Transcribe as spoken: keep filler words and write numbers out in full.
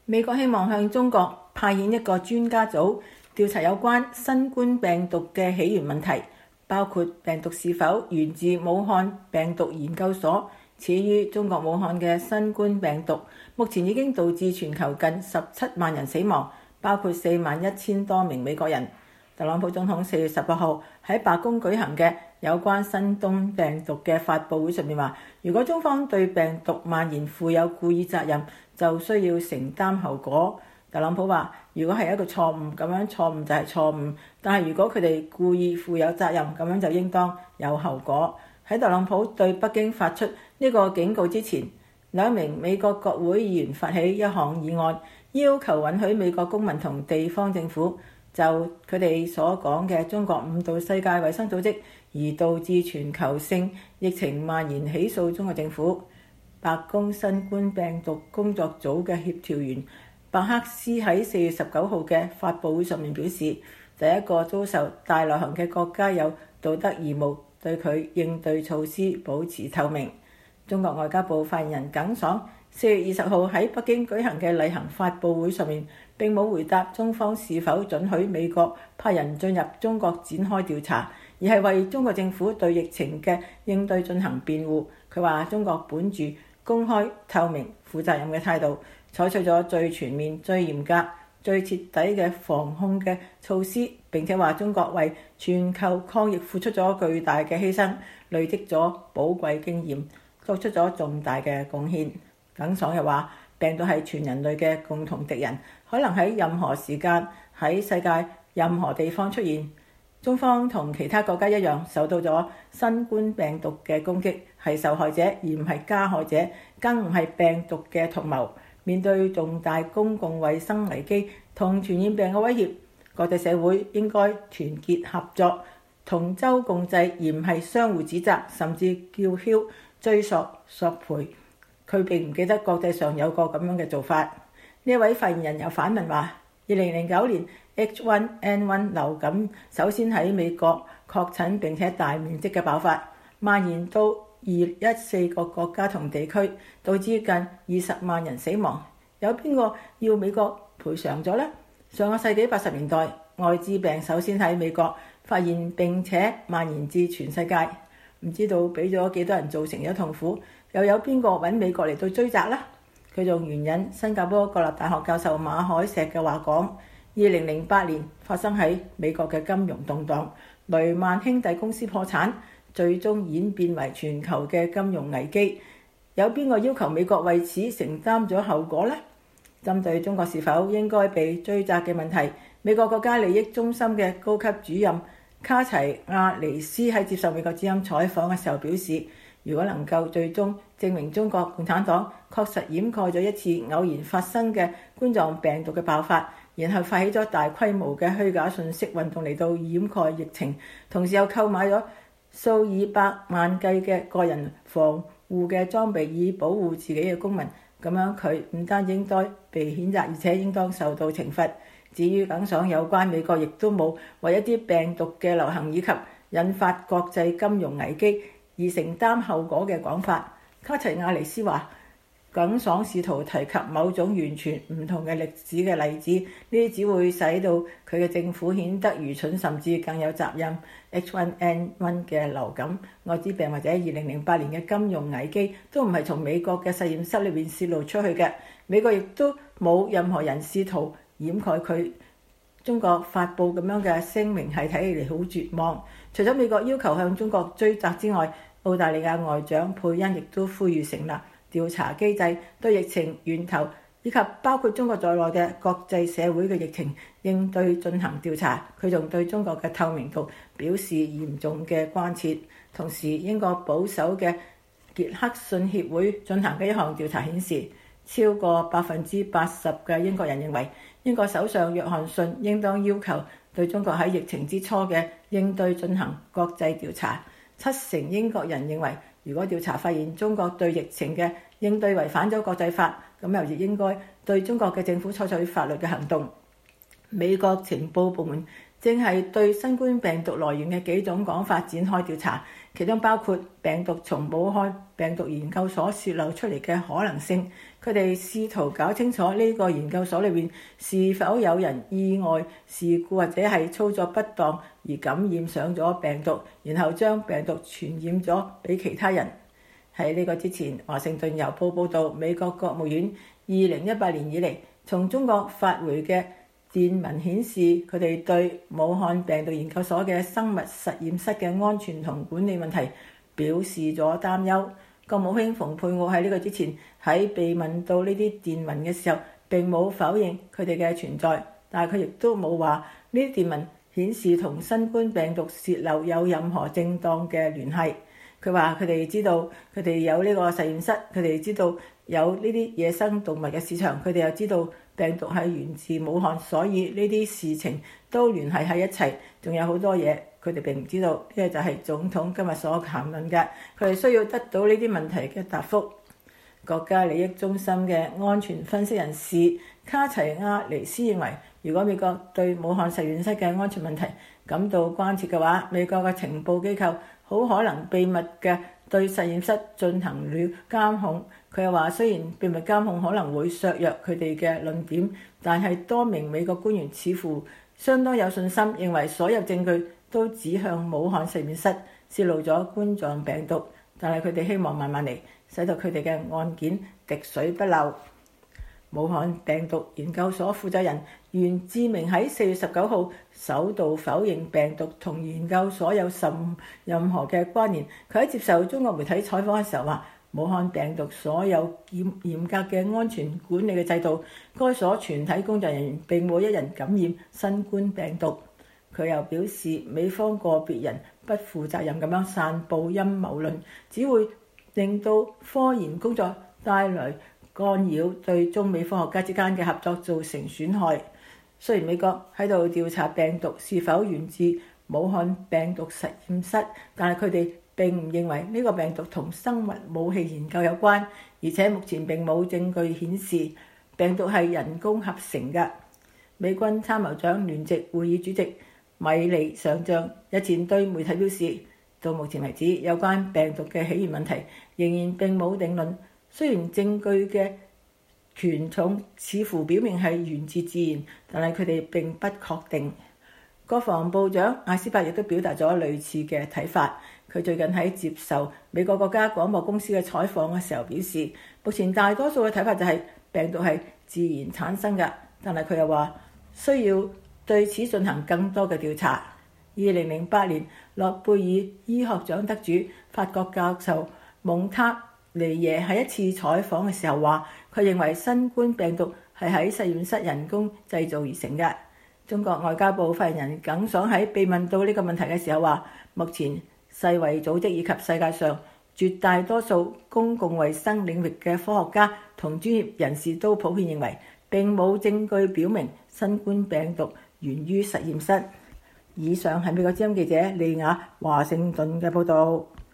美國希望向中國派遣一個專家組，調查有關新冠病毒嘅起源問題，包括病毒是否源自武漢病毒研究所始於中國武漢嘅新冠病毒，目前已經導致全球近十七萬人死亡，包括四萬一千多名美國人。特朗普總統四月十八號喺白宮舉行嘅有關新冠病毒嘅發佈會上面話，如果中方對病毒蔓延負有故意責任，就需要承擔後果。特朗普話，如果係一個錯誤，咁樣錯誤就係錯誤，但係如果佢哋故意負有責任，咁樣就應當有後果。喺特朗普對北京發出呢個警告之前，兩名美國國會議員發起一項議案，要求允許美國公民同地方政府就佢哋所講嘅中國誤導世界衛生組織而導致全球性疫情蔓延起訴中國政府。白宮新冠病毒工作組嘅協調員伯克斯喺四月十九號嘅發佈會上面表示，第一個遭受大流行嘅國家有道德義務對佢應對措施保持透明。中國外交部發言人耿爽四月二十號喺北京舉行嘅例行發佈會上面並冇回答中方是否准許美國派人進入中國展開調查，而係為中國政府對疫情嘅應對進行辯護。佢話中國本住公開、透明、負責任嘅態度，採取咗最全面、最嚴格、最徹底嘅防控嘅措施，並且話中國為全球抗疫付出咗巨大嘅犧牲，累積咗寶貴經驗，作出咗重大嘅貢獻。耿爽又話，病毒係全人類嘅共同敵人，可能喺任何時間喺世界任何地方出現。中方同其他國家一樣，受到咗新冠病毒嘅攻擊，係受害者而唔係加害者，更唔係病毒嘅同謀。面對重大公共衛生危機同傳染病嘅威脅，國際社會應該團結合作，同舟共濟，而唔係相互指責，甚至叫囂、追索、索賠。佢並唔記得國際上有個咁樣嘅做法。呢一位發言人又反問話，二零零九年 H 一 N 一 流感首先喺美國確診並且大面積嘅爆發，蔓延到二一四個國家同地區，導致近二十萬人死亡。有邊個要美國賠償咗呢？上個世紀八十年代，愛滋病首先喺美國發現並且蔓延至全世界，唔知道俾咗幾多人造成咗痛苦，又有邊個揾美國嚟到追責呢？佢仲援引新加坡國立大學教授馬海石嘅話講，二零零八年發生喺美國嘅金融動盪，雷曼兄弟公司破產，最終演變為全球嘅金融危機。有邊個要求美國為此承擔咗後果呢？針對中國是否應該被追責嘅問題，美國國家利益中心嘅高級主任卡齊亞尼斯喺接受美國之音採訪嘅時候表示，如果能夠最終證明中國共產黨確實掩蓋咗一次偶然發生嘅冠狀病毒嘅爆發，然後發起咗大規模嘅虛假信息運動嚟到掩蓋疫情，同時又購買咗數以百萬計嘅個人防護嘅裝備以保護自己嘅公民，咁樣佢唔單應該被譴責，而且應當受到懲罰。至於耿爽有關美國亦都冇為一啲病毒嘅流行以及引發國際金融危機而承擔後果嘅講法，卡齊亞尼斯話，耿爽試圖提及某種完全唔同嘅歷史嘅例子，呢啲只會使到佢嘅政府顯得愚蠢，甚至更有責任。H 一 N 一 嘅流感、愛滋病或者二零零八年嘅金融危機都唔係從美國嘅實驗室裏面泄露出去嘅，美國亦都冇任何人試圖掩蓋佢。中國發布咁樣嘅聲明係睇起嚟好絕望。除咗美國要求向中國追責之外，澳大利亞外長佩恩亦都呼籲成立調查機制，對疫情源頭以及包括中國在內嘅國際社會嘅疫情應對進行調查。佢仲對中國嘅透明度表示嚴重嘅關切。同時，英國保守嘅傑克遜協會進行嘅一項調查顯示，超過百分之八十嘅英國人認為英國首相約翰遜應當要求對中國喺疫情之初嘅應對進行國際調查。七成英國人認為，如果調查發現中國對疫情嘅應對違反咗國際法，咁又亦應該對中國嘅政府採取法律嘅行動。美國情報部門正係對新冠病毒來源嘅幾種講法展開調查， 其中包括病毒從武漢病毒研究所洩漏出嚟嘅可能性。佢哋試圖搞清楚呢個研究所裏面是否有人意外事故或者係操作不當而感染上咗病毒，然後將病毒傳染咗俾其他人。喺呢個之前，華盛頓郵報報導，美國國務院二零一八年以嚟從中國發回嘅電文顯示，佢哋對武漢病毒研究所嘅生物實驗室嘅安全同管理問題表示咗擔憂。國務卿蓬佩奧喺呢個之前喺被問到呢啲電文嘅時候，並冇否認佢哋嘅存在，但係佢亦都冇話呢啲電文顯示同新冠病毒洩漏有任何正當嘅聯繫。佢話佢哋知道佢哋有呢個實驗室，佢哋知道有呢啲野生動物嘅市場，佢哋又知道病毒係源自武漢，所以呢啲事情都聯繫喺一齊。仲有好多嘢佢哋並唔知道，呢個就係總統今日所談論嘅。佢哋需要得到呢啲問題嘅答覆。國家利益中心嘅安全分析人士卡齊亞尼斯認為，如果美國對武漢實驗室嘅安全問題感到關切嘅話，美國嘅情報機構好可能秘密嘅對實驗室進行了監控。佢又話，雖然秘密監控可能會削弱佢哋嘅論點，但係多名美國官員似乎相當有信心，認為所有證據都指向武漢實驗室泄露咗冠狀病毒，但係佢哋希望慢慢嚟，使到佢哋嘅案件滴水不漏。武漢病毒研究所負責人袁志明喺四月十九號首度否認病毒同研究所有甚任何嘅關聯。佢喺接受中國媒體採訪嘅時候話，武漢病毒所有嚴嚴格嘅安全管理嘅制度，該所全體工作人員並冇一人感染新冠病毒。佢又表示，美方個別人不負責任咁樣散佈陰謀論，只會令到科研工作帶來干擾，對中美科學家之間嘅合作造成損害。雖然美國喺度調查病毒是否源自武漢病毒實驗室，但係佢哋並唔認為呢個病毒同生物武器研究有關，而且目前並冇證據顯示病毒係人工合成嘅。美軍參謀長聯席會議主席米利上將日前對媒體表示，到目前為止，有關病毒嘅起源問題仍然並冇定論。雖然證據嘅權重似乎表明係源自自然，但係佢哋並不確定。國防部長艾斯伯亦都表達咗類似嘅睇法。佢最近喺接受美國國家廣播公司嘅採訪嘅時候表示，目前大多數嘅睇法就係病毒係自然產生嘅，但係佢又話需要對此進行更多嘅調查。二零零八年諾貝爾醫學獎得主法國教授蒙塔尼耶喺一次採訪嘅時候話，佢認為新冠病毒係喺實驗室人工製造而成嘅。中國外交部發言人耿爽喺被問到呢個問題嘅時候話，目前世衛組織以及世界上絕大多數公共衛生領域嘅科學家同專業人士都普遍認為並冇證據表明新冠病毒源於實驗室。以上係美國之音記者利亞華盛頓嘅報導。